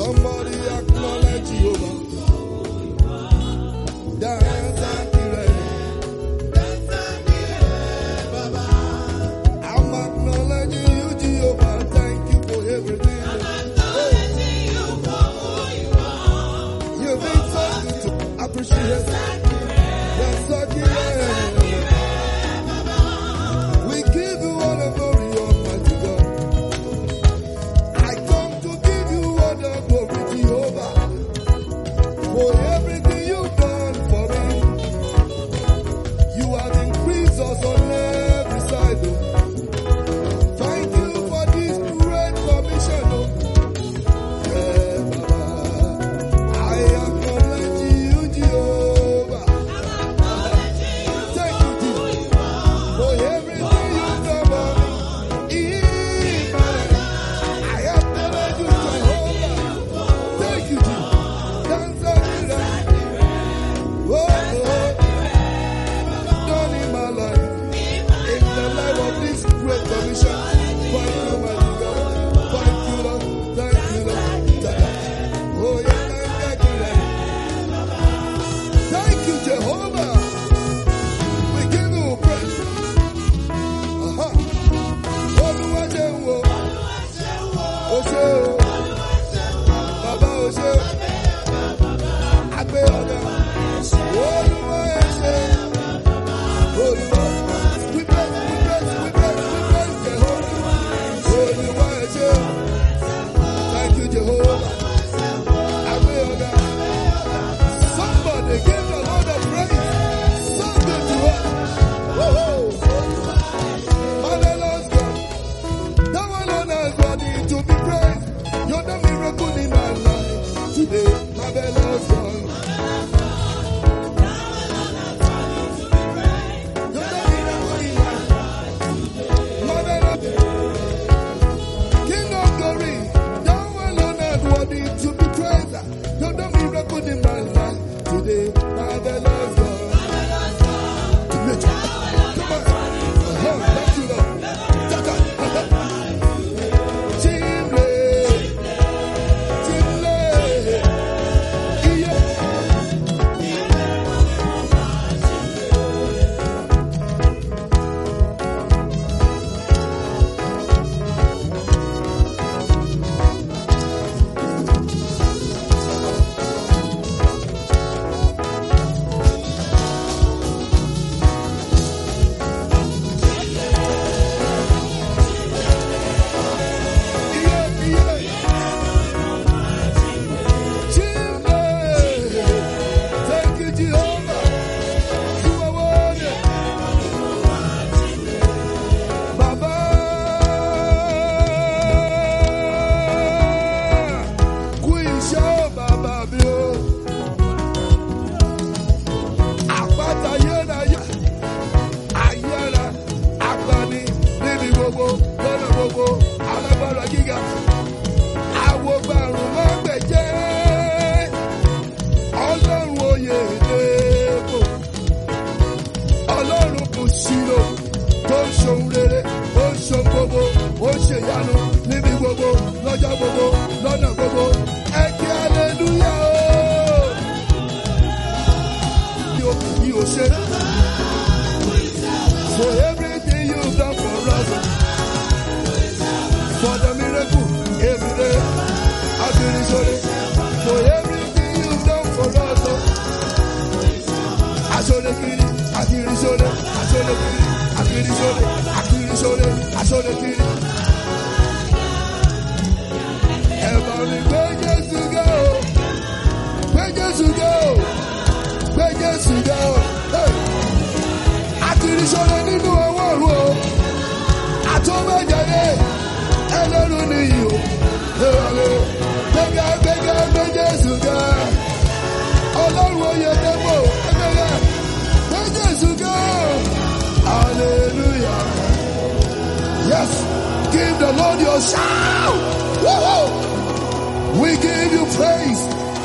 Somebody acknowledge Jehovah. Dance and I'm acknowledging you, Jehovah. Thank you for everything. You've been so good to appreciate. That's so good. We give you all the glory, Almighty God. I come to give you all the glory, Jehovah, for everything you've done for me. You have increased us on every side. Thank you for this great commission. Yeah, Baba. I acknowledge you, Jehovah. Thank you, Jesus, for everything you've done for me. I acknowledge you, Jehovah. Thank you, Jesus. Dance and done in my life, in the life of this great commission. Thank you, my God. Thank you, Lord. Thank you, Lord. Oh, yeah, thank you, Lord. Thank you, Jehovah. We give you praise. Oluwaseun, Ose, Baba Ose, Agbe Oga, Oluwaseun. We bless Jehovah. Thank you, Jehovah. Somebody give the Lord a praise. So good to us. Woo-hoo. Marvelous God. Thou alone is worthy to be praised. You're the miracle in my life today. Marvelous God. King of glory, thou alone art worthy to be praised. You're the miracle in my life today, marvelous God. Come on, thank you, Lord. Chimle, yeah. Thank you, Jehovah. You are worthy. Baba. Kuisha Baba bio. Àpáta yẹ́nayẹ́. Ayẹ́ra. Agbani. Níbi gbogbo. Lọ́nà gbogbo. Alágbára gíga. Àwògbàrún máa ń gbẹ̀jẹ́. Ọlọ́run oyè èdèbò. Ọlọ́run kò ṣírò. Tó ń ṣohun rere. Ó ń ṣohun gbogbo. Ó ń ṣèyanu. Níbi gbogbo. Lọ́jọ́ gbogbo. Lọ́nà gbogbo. Ẹ kí hallelujah o. Yìí ò ṣe. For everything you've done for us. For the miracle every day. I feel it sorry. For everything you've done for us. I saw the kid. I feel it sorry. I saw the kid. I feel it sorry. I feel it sorry. I saw the kid. Everybody, where just to go? Where just to go? Where just to go? Hey. I feel it sorry. Nínú ọwọ́ ọ̀run o. Àtọ́mọ̀jáde. Ẹlẹ́rù ni yìí o. Gbẹ̀gà gbé Jésù ga. Ọlọ́run oyè dẹ́gbò. Gbẹ̀gà gbé Jésù ga. Hallelujah. Yes. Give the Lord your shout. Woo-hoo. We give you praise.